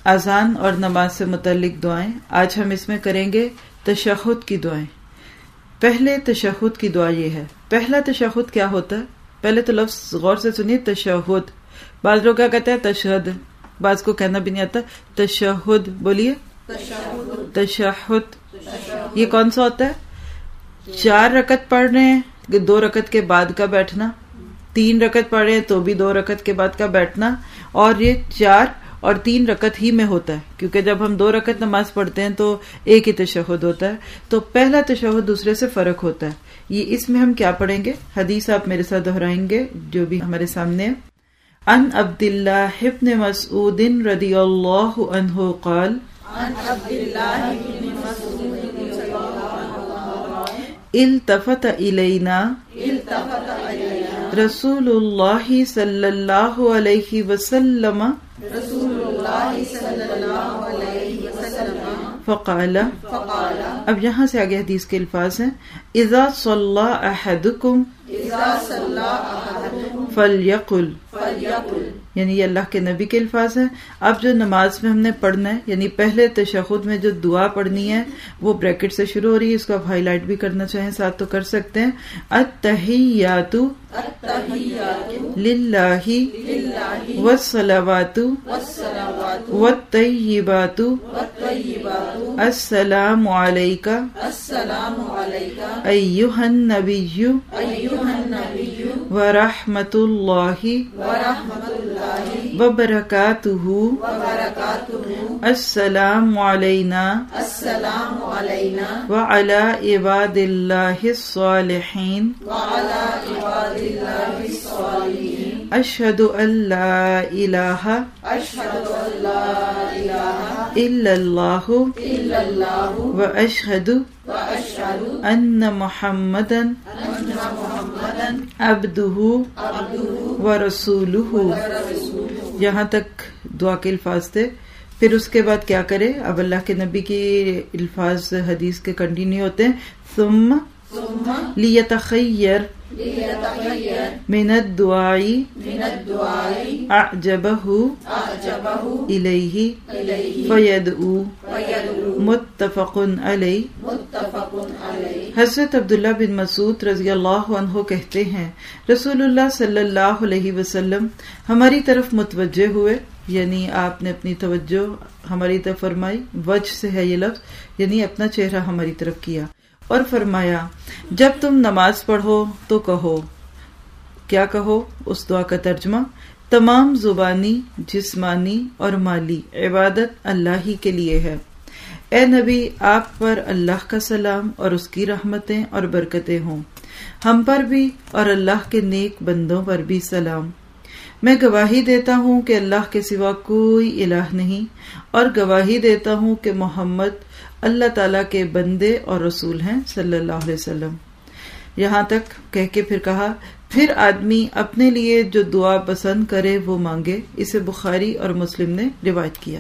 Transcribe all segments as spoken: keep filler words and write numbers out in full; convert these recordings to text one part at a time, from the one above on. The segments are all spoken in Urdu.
اذان اور نماز سے متعلق دعائیں. آج ہم اس میں کریں گے تشہد کی دعائیں. پہلے تشہد کی دعا یہ ہے. پہلا تشہد کیا ہوتا ہے؟ پہلے تو لفظ غور سے سنیے، تشہد. بعض لوگ کیا کہتے ہیں؟ تشہد. بعض کو کہنا بھی نہیں آتا. تشہد بولیے. تشہد یہ کون سا ہوتا ہے؟ چار رکعت پڑھ رہے ہیں، دو رکعت کے بعد کا بیٹھنا. تین رکعت پڑھ رہے ہیں تو بھی دو رکعت کے بعد کا بیٹھنا. اور یہ چار اور تین رکعت ہی میں ہوتا ہے، کیونکہ جب ہم دو رکعت نماز پڑھتے ہیں تو ایک ہی تشہد ہوتا ہے. تو پہلا تشہد دوسرے سے فرق ہوتا ہے. یہ اس میں ہم کیا پڑھیں گے؟ حدیث آپ میرے ساتھ دہرائیں گے جو بھی ہمارے سامنے ہے. ان عبداللہ ابن مسعود رضی اللہ عنہ قال التفت الینا رسول اللہ صلی اللہ علیہ وسلم فقال. اب یہاں سے آگے حدیث کے الفاظ ہیں. اذا صلی احدکم فلیقل، یعنی یہ اللہ کے نبی کے الفاظ ہیں. اب جو نماز میں ہم نے پڑھنا ہے، یعنی پہلے تشہد میں جو دعا پڑھنی ہے وہ بریکٹ سے شروع ہو رہی ہے. اس کو آپ ہائی لائٹ بھی کرنا چاہیں ساتھ تو کر سکتے ہیں. التحیات للہ والصلوات والطیبات السلام علیک ایھا النبی ورحمۃ اللہ وبرکاتہ السلام علینا وعلی عباد اللہ الصالحین اشہد ان لا الہ الا اللہ واشہد ان محمدا عبدہ ورسولہ. یہاں تک دعا کے الفاظ تھے. پھر اس کے بعد کیا کرے؟ اب اللہ کے نبی کی الفاظ حدیث کے کنٹینیو ہوتے ہیں. ثم لیتخیر من الدعاء اعجبہ الیہ فیدعو. متفق علیہ. حضرت عبداللہ بن مسعود رضی اللہ عنہ کہتے ہیں رسول اللہ صلی اللہ علیہ وسلم ہماری طرف متوجہ ہوئے، یعنی آپ نے اپنی توجہ ہماری طرف فرمائی. وجہ سے ہے یہ لفظ، یعنی اپنا چہرہ ہماری طرف کیا اور فرمایا جب تم نماز پڑھو تو کہو. کیا کہو؟ اس دعا کا ترجمہ: تمام زبانی، جسمانی اور مالی عبادت اللہ ہی کے لیے ہے. اے نبی، آپ پر اللہ کا سلام اور اس کی رحمتیں اور برکتیں ہوں. ہم پر بھی اور اللہ کے نیک بندوں پر بھی سلام. میں گواہی دیتا ہوں کہ اللہ کے سوا کوئی الہ نہیں، اور گواہی دیتا ہوں کہ محمد اللہ تعالیٰ کے بندے اور رسول ہیں صلی اللہ علیہ وسلم. یہاں تک کہہ کے پھر کہا پھر آدمی اپنے لیے جو دعا پسند کرے وہ مانگے. اسے بخاری اور مسلم نے روایت کیا.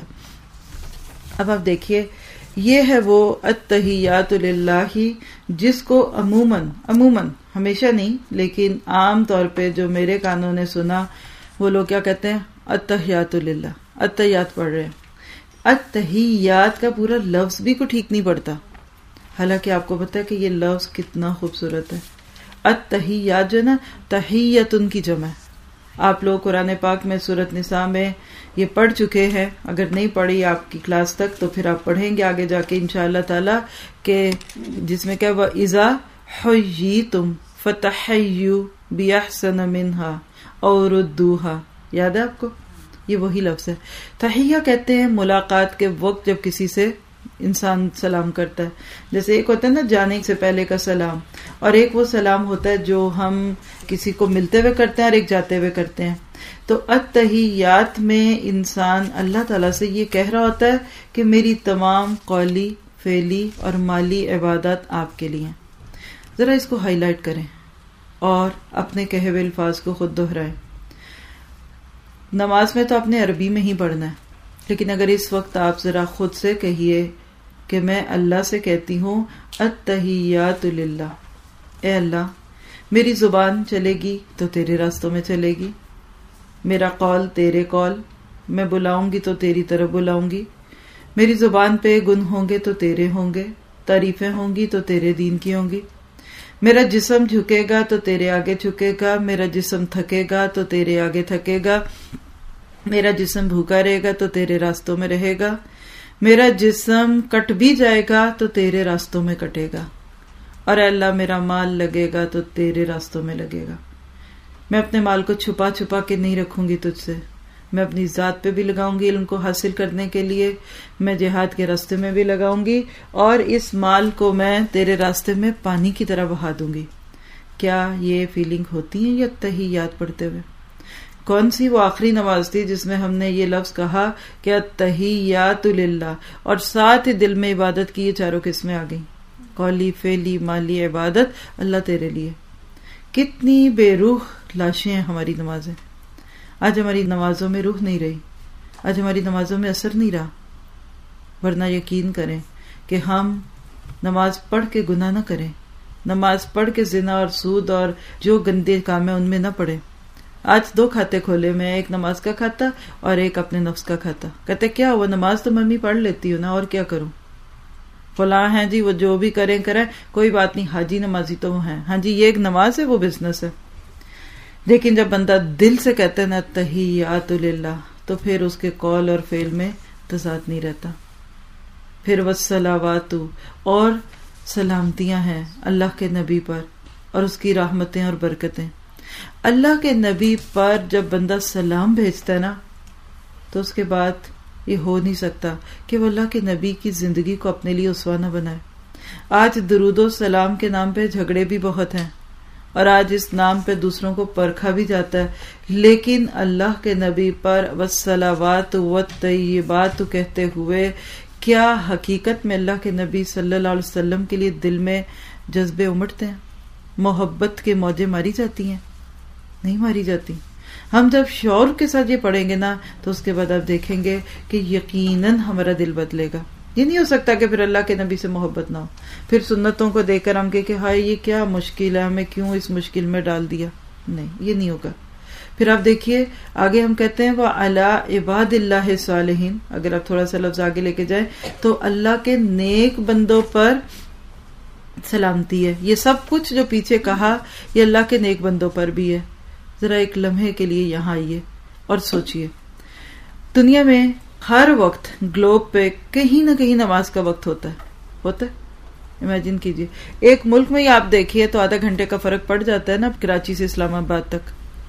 اب آپ دیکھیے، یہ ہے وہ التحیات للہ جس کو عموماً عموماً ہمیشہ نہیں لیکن عام طور پہ جو میرے کانوں نے سنا وہ لوگ کیا کہتے ہیں؟ التحیات للہ. التحیات پڑھ رہے ہیں. التحیات کا پورا لفظ بھی کو ٹھیک نہیں پڑتا، حالانکہ آپ کو پتا ہے کہ یہ لفظ کتنا خوبصورت ہے. التحیات جو ہے نا، تحیت ان کی جمع ہے. آپ لوگ قرآن پاک میں سورۃ نساء میں یہ پڑھ چکے ہیں. اگر نہیں پڑھی آپ کی کلاس تک تو پھر آپ پڑھیں گے آگے جا کے انشاءاللہ تعالی، کہ جس میں کیا وَإِذَا حُيِّيتُمْ فَتَحَيُّوا بِأَحْسَنَ مِنْهَا أَوْ رُدُّوهَا. یاد ہے آپ کو؟ یہ وہی لفظ ہے. تحیہ کہتے ہیں ملاقات کے وقت جب کسی سے انسان سلام کرتا ہے. جیسے ایک ہوتا ہے نا جانے سے پہلے کا سلام، اور ایک وہ سلام ہوتا ہے جو ہم کسی کو ملتے ہوئے کرتے ہیں اور ایک جاتے ہوئے کرتے ہیں. تو التحیات میں انسان اللہ تعالیٰ سے یہ کہہ رہا ہوتا ہے کہ میری تمام قولی، فعلی اور مالی عبادات آپ کے لیے ہیں. ذرا اس کو ہائی لائٹ کریں اور اپنے کہے ہوئے الفاظ کو خود دہرائیں. نماز میں تو آپ نے عربی میں ہی پڑھنا ہے، لیکن اگر اس وقت آپ ذرا خود سے کہیے کہ میں اللہ سے کہتی ہوں التحیات للہ. اے اللہ، میری زبان چلے گی تو تیرے راستوں میں چلے گی، میرا قول تیرے قول، میں بلاؤں گی تو تیری طرف بلاؤں گی، میری زبان پہ گن ہوں گے تو تیرے ہوں گے، تعریفیں ہوں گی تو تیرے دین کی ہوں گی، میرا جسم جھکے گا تو تیرے آگے جھکے گا، میرا جسم تھکے گا تو تیرے آگے تھکے گا، میرا جسم بھوکا رہے گا تو تیرے راستوں میں رہے گا، میرا جسم کٹ بھی جائے گا تو تیرے راستوں میں کٹے گا، اور اے اللہ میرا مال لگے گا تو تیرے راستوں میں لگے گا۔ میں اپنے مال کو چھپا چھپا کے نہیں رکھوں گی تجھ سے، میں اپنی ذات پہ بھی لگاؤں گی علم کو حاصل کرنے کے لیے، میں جہاد کے راستے میں بھی لگاؤں گی، اور اس مال کو میں تیرے راستے میں پانی کی طرح بہا دوں گی۔ کیا یہ فیلنگ ہوتی ہیں یا تحیات پڑھتے ہوئے؟ کون سی وہ آخری نماز تھی جس میں ہم نے یہ لفظ کہا کہ التحیات للہ، اور ساتھ ہی دل میں عبادت کی؟ یہ چاروں قسمیں آ گئیں، قولی فعلی مالی عبادت، اللہ تیرے لیے۔ کتنی بے روح لاشیں ہیں ہماری نمازیں۔ آج ہماری نمازوں میں روح نہیں رہی، آج ہماری نمازوں میں اثر نہیں رہا، ورنہ یقین کریں کہ ہم نماز پڑھ کے گناہ نہ کریں، نماز پڑھ کے زنا اور سود اور جو گندے کام ہیں ان میں نہ پڑیں۔ آج دو کھاتے کھولے میں، ایک نماز کا کھاتا اور ایک اپنے نفس کا کھاتا۔ کہتے کیا وہ نماز تو ممی پڑھ لیتی ہوں نا، اور کیا کروں؟ فلاں ہیں جی وہ جو بھی کریں کریں کوئی بات نہیں، حاجی نمازی تو وہ ہیں، ہاں جی یہ ایک نماز ہے وہ بزنس ہے۔ لیکن جب بندہ دل سے کہتے ہیں نا تحیات للہ، تو پھر اس کے قول اور فعل میں تضاد نہیں رہتا۔ پھر والصلوات، اور سلامتیاں ہیں اللہ کے نبی پر اور اس کی رحمتیں اور برکتیں۔ اللہ کے نبی پر جب بندہ سلام بھیجتا ہے نا، تو اس کے بعد یہ ہو نہیں سکتا کہ وہ اللہ کے نبی کی زندگی کو اپنے لیے اسوہ نہ بنائے۔ آج درود و سلام کے نام پہ جھگڑے بھی بہت ہیں، اور آج اس نام پہ دوسروں کو پرکھا بھی جاتا ہے، لیکن اللہ کے نبی پر والصلوات والطیبات کہتے ہوئے کیا حقیقت میں اللہ کے نبی صلی اللہ علیہ وسلم کے لیے دل میں جذبے امٹتے ہیں؟ محبت کے موجیں ماری جاتی ہیں؟ نہیں ماری جاتی۔ ہم جب شعور کے ساتھ یہ پڑھیں گے نا، تو اس کے بعد آپ دیکھیں گے کہ یقیناً ہمارا دل بدلے گا۔ یہ نہیں ہو سکتا کہ پھر اللہ کے نبی سے محبت نہ ہو، پھر سنتوں کو دیکھ کر ہم کہیں کہ ہائے یہ کیا مشکل ہے، ہمیں کیوں اس مشکل میں ڈال دیا۔ نہیں، یہ نہیں ہوگا۔ پھر آپ دیکھیے آگے ہم کہتے ہیں وَعَلَىٰ عِبَادِ اللَّهِ الصَّالِحِينَ، اگر آپ تھوڑا سا لفظ آگے لے کے جائیں تو اللہ کے نیک بندوں پر سلامتی ہے۔ یہ سب کچھ جو پیچھے کہا یہ اللہ کے نیک بندوں پر بھی ہے۔ ذرا ایک لمحے کے لیے یہاں آئیے اور سوچئے، دنیا میں ہر وقت گلوب پہ کہیں نہ کہیں نماز کا وقت ہوتا ہے ہوتا ہے امیجن کیجئے، ایک ملک میں ہی آپ دیکھیے تو آدھا گھنٹے کا فرق پڑ جاتا ہے نا، کراچی سے اسلام آباد تک۔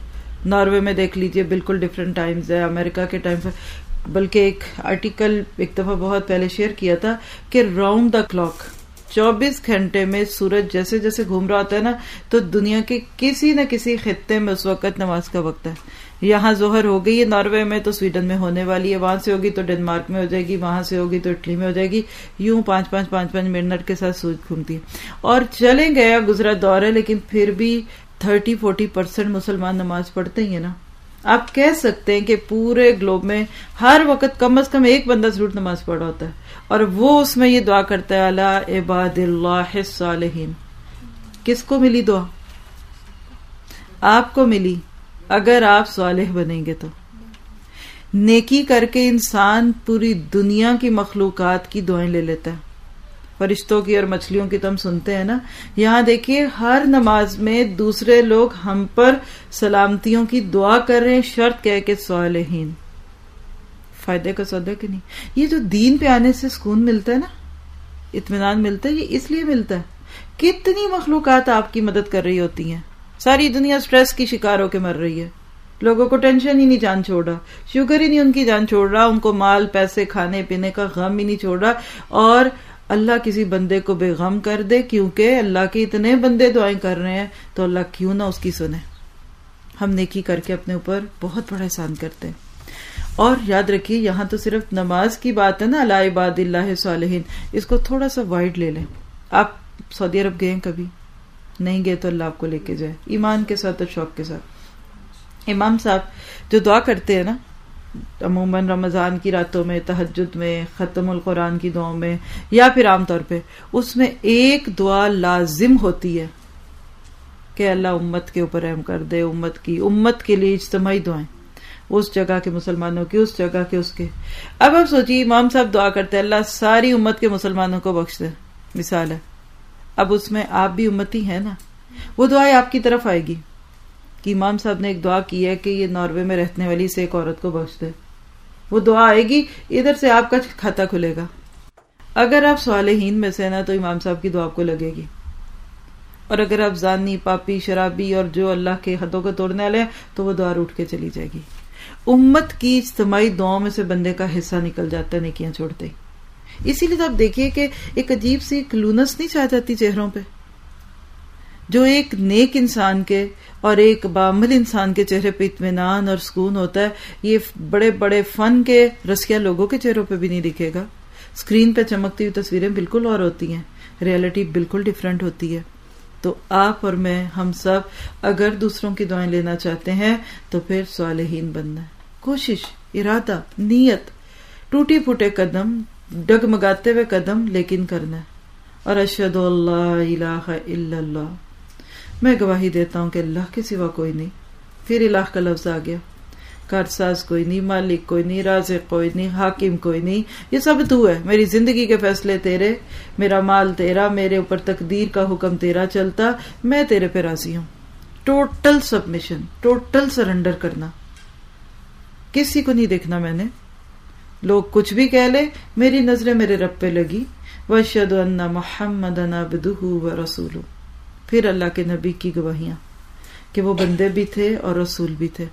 ناروے میں دیکھ لیجئے بالکل ڈیفرنٹ ٹائمز ہے، امریکہ کے ٹائم پر، بلکہ ایک آرٹیکل ایک دفعہ بہت پہلے شیئر کیا تھا کہ راؤنڈ دا کلاک چوبیس گھنٹے میں سورج جیسے جیسے گھوم رہا ہوتا ہے نا، تو دنیا کے کسی نہ کسی خطے میں اس وقت نماز کا وقت ہے۔ یہاں ظہر ہو گئی ہے ناروے میں تو سویڈن میں ہونے والی ہے، وہاں سے ہوگی تو ڈنمارک میں ہو جائے گی، وہاں سے ہوگی تو اٹلی میں ہو جائے گی، یوں پانچ پانچ پانچ پانچ منٹ کے ساتھ سورج گھومتی ہے۔ اور چلیں گیا گزرا دور ہے، لیکن پھر بھی تھرٹی فورٹی پرسینٹ مسلمان نماز پڑھتے ہی ہیں نا۔ آپ کہہ سکتے ہیں کہ پورے گلوب میں ہر وقت کم از کم ایک بندہ ضرور نماز پڑھا ہوتا ہے، اور وہ اس میں یہ دعا کرتا ہے الی عباد اللہ الصالحین۔ کس کو ملی دعا؟ آپ کو ملی، اگر آپ صالح بنیں گے تو۔ نیکی کر کے انسان پوری دنیا کی مخلوقات کی دعائیں لے لیتا ہے، فرشتوں کی اور مچھلیوں کی تو ہم سنتے ہیں نا۔ یہاں دیکھیے ہر نماز میں دوسرے لوگ ہم پر سلامتیوں کی دعا کر رہے ہیں، شرط کہہ کے صالحین۔ فائدے کا سودا کہ نہیں؟ یہ جو دین پہ آنے سے سکون ملتا ہے نا، اطمینان ملتا ہے، یہ اس لیے ملتا ہے۔ کتنی مخلوقات آپ کی مدد کر رہی ہوتی ہیں، ساری دنیا سٹریس کی شکار ہو کے مر رہی ہے، لوگوں کو ٹینشن ہی نہیں جان چھوڑ رہا، شوگر ہی نہیں ان کی جان چھوڑ رہا، ان کو مال پیسے کھانے پینے کا غم ہی نہیں چھوڑ رہا، اور اللہ کسی بندے کو بے غم کر دے، کیونکہ اللہ کے اتنے بندے دعائیں کر رہے ہیں تو اللہ کیوں نہ اس کی سنے۔ ہم نیکی کر کے اپنے اوپر بہت بڑا احسان کرتے ہیں۔ اور یاد رکھیے یہاں تو صرف نماز کی بات ہے نا، الی عباد اللہ الصالحین، اس کو تھوڑا سا وائڈ لے لیں۔ آپ سعودی عرب گئے ہیں کبھی؟ نہیں گئے تو اللہ آپ کو لے کے جائے، ایمان کے ساتھ اور شوق کے ساتھ۔ امام صاحب جو دعا کرتے ہیں نا عموماً رمضان کی راتوں میں، تہجد میں، ختم القرآن کی دعاؤں میں، یا پھر عام طور پہ اس میں ایک دعا لازم ہوتی ہے کہ اللہ امت کے اوپر رحم کر دے، امت کی امت کے لیے اجتماعی دعائیں۔ اس جگہ کے مسلمانوں کی، اس جگہ کے اس کے. اب آپ سوچیے امام صاحب دعا کرتے ہیں اللہ ساری امت کے مسلمانوں کو بخش دے، مثال ہے. اب اس میں آپ بھی امتی ہیں نا، وہ دعا آپ کی طرف آئے گی کہ امام صاحب نے ایک دعا کی ہے کہ یہ ناروے میں رہنے والی سے ایک عورت کو بخش دے. وہ دعا آئے گی، ادھر سے آپ کا کھاتا کھلے گا. اگر آپ صالحین میں سے نا تو امام صاحب کی دعا آپ کو لگے گی، اور اگر آپ زانی، پاپی، شرابی اور جو اللہ کے حدوں کو توڑنے والے ہیں تو وہ دعا روٹ کے چلی جائے گی. امت کی اجتماعی دعاؤں میں سے بندے کا حصہ نکل جاتا ہے نیکیاں چھوڑتے. اسی لیے تو آپ دیکھیے کہ ایک عجیب سی کلونس نہیں چھا جاتی چہروں پہ، جو ایک نیک انسان کے اور ایک بعمل انسان کے چہرے پہ اطمینان اور سکون ہوتا ہے، یہ بڑے بڑے فن کے رسیا لوگوں کے چہروں پہ بھی نہیں دکھے گا. اسکرین پہ چمکتی ہوئی تصویریں بالکل اور ہوتی ہیں، ریئلٹی بالکل ڈیفرنٹ ہوتی ہے. تو آپ اور میں، ہم سب اگر دوسروں کی دعائیں لینا چاہتے ہیں تو پھر صالحین بننا ہے. کوشش، ارادہ، نیت، ٹوٹی پھوٹے قدم، ڈگمگاتے ہوئے قدم، لیکن کرنا ہے. اور اشہد اللہ الہ الا اللہ، میں گواہی دیتا ہوں کہ اللہ کے سوا کوئی نہیں. پھر الہ کا لفظ آ گیا. کارساز کوئی نہیں، مالک کوئی نہیں، رازق کوئی نہیں، حاکم کوئی نہیں، یہ سب تو ہے. میری زندگی کے فیصلے تیرے، میرا مال تیرا، میرے اوپر تقدیر کا حکم تیرا چلتا، میں تیرے پہ راضی ہوں. ٹوٹل سبمیشن، ٹوٹل سرنڈر کرنا. کسی کو نہیں دیکھنا میں نے. لوگ کچھ بھی کہہ لے، میری نظریں میرے رب پہ لگی. واشہد ان محمدًا عبدہ ورسولہ. پھر اللہ کے نبی کی گواہیاں کہ وہ بندے بھی تھے اور رسول بھی تھے.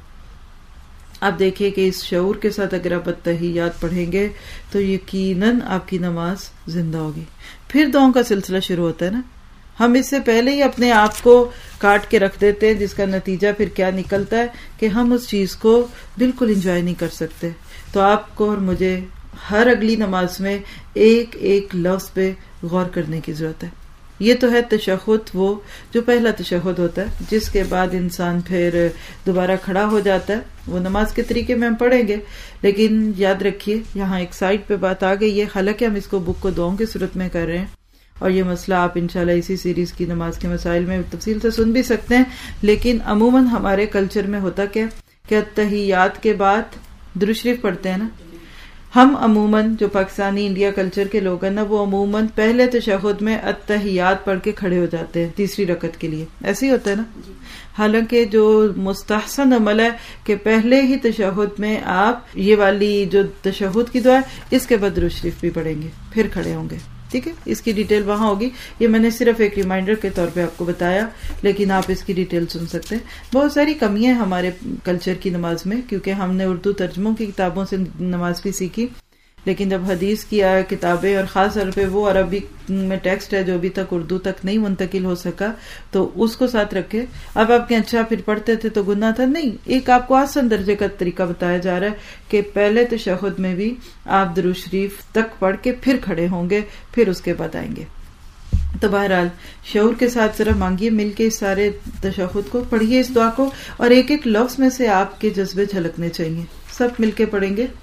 آپ دیکھیں کہ اس شعور کے ساتھ اگر آپ التحیات پڑھیں گے تو یقیناً آپ کی نماز زندہ ہوگی. پھر دعاؤں کا سلسلہ شروع ہوتا ہے نا. ہم اس سے پہلے ہی اپنے آپ کو کاٹ کے رکھ دیتے ہیں، جس کا نتیجہ پھر کیا نکلتا ہے کہ ہم اس چیز کو بالکل انجوائے نہیں کر سکتے. تو آپ کو اور مجھے ہر اگلی نماز میں ایک ایک لفظ پہ غور کرنے کی ضرورت ہے. یہ تو ہے تشہد، وہ جو پہلا تشہد ہوتا ہے جس کے بعد انسان پھر دوبارہ کھڑا ہو جاتا ہے. وہ نماز کے طریقے میں ہم پڑھیں گے، لیکن یاد رکھیے یہاں ایک سائڈ پہ بات آ گئی ہے. حالانکہ ہم اس کو بک کو دعاؤں کی صورت میں کر رہے ہیں، اور یہ مسئلہ آپ انشاءاللہ اسی سیریز کی نماز کے مسائل میں تفصیل سے سن بھی سکتے ہیں. لیکن عموماً ہمارے کلچر میں ہوتا کیا کہ تحیات کے بعد درود شریف پڑھتے ہیں نا. ہم عموماً جو پاکستانی انڈیا کلچر کے لوگ ہیں نا، وہ عموماً پہلے تشہد میں التحیات پڑھ کے کھڑے ہو جاتے ہیں تیسری رکعت کے لیے. ایسے ہی ہوتا ہے نا. حالانکہ جو مستحسن عمل ہے کہ پہلے ہی تشہد میں آپ یہ والی جو تشہد کی دعا ہے اس کے بعد درود شریف بھی پڑھیں گے، پھر کھڑے ہوں گے. ٹھیک ہے، اس کی ڈیٹیل وہاں ہوگی. یہ میں نے صرف ایک ریمائنڈر کے طور پہ آپ کو بتایا، لیکن آپ اس کی ڈیٹیل سن سکتے ہیں. بہت ساری کمیاں ہمارے کلچر کی نماز میں، کیونکہ ہم نے اردو ترجموں کی کتابوں سے نماز بھی سیکھی، لیکن جب حدیث کی کتابیں اور خاص طور پہ وہ عربی میں ٹیکسٹ ہے جو ابھی تک اردو تک نہیں منتقل ہو سکا، تو اس کو ساتھ رکھے. اب آپ کے اچھا پھر پڑھتے تھے تو گناہ تھا نہیں. ایک آپ کو آسان درجے کا طریقہ بتایا جا رہا ہے کہ پہلے تشہد میں بھی آپ درود شریف تک پڑھ کے پھر کھڑے ہوں گے، پھر اس کے بعد آئیں گے. تو بہرحال شعور کے ساتھ ذرا مانگیے مل کے اس سارے تشہد کو، پڑھیے اس دعا کو، اور ایک ایک لفظ میں سے آپ کے جذبے جھلکنے چاہیے. سب مل کے پڑھیں گے.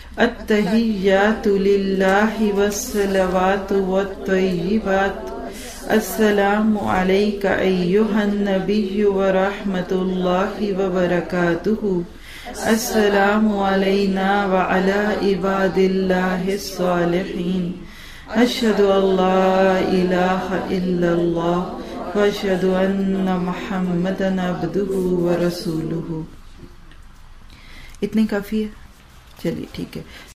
التحیات للہ والصلوات والطیبات السلام علیک ایہا النبی ورحمۃ اللہ وبرکاتہ السلام علینا وعلی عباد اللہ الصالحین اشہد ان لا الہ الا اللہ واشہد ان محمدا عبدہ ورسولہ. اتنے کافی ہے. چلیے ٹھیک ہے.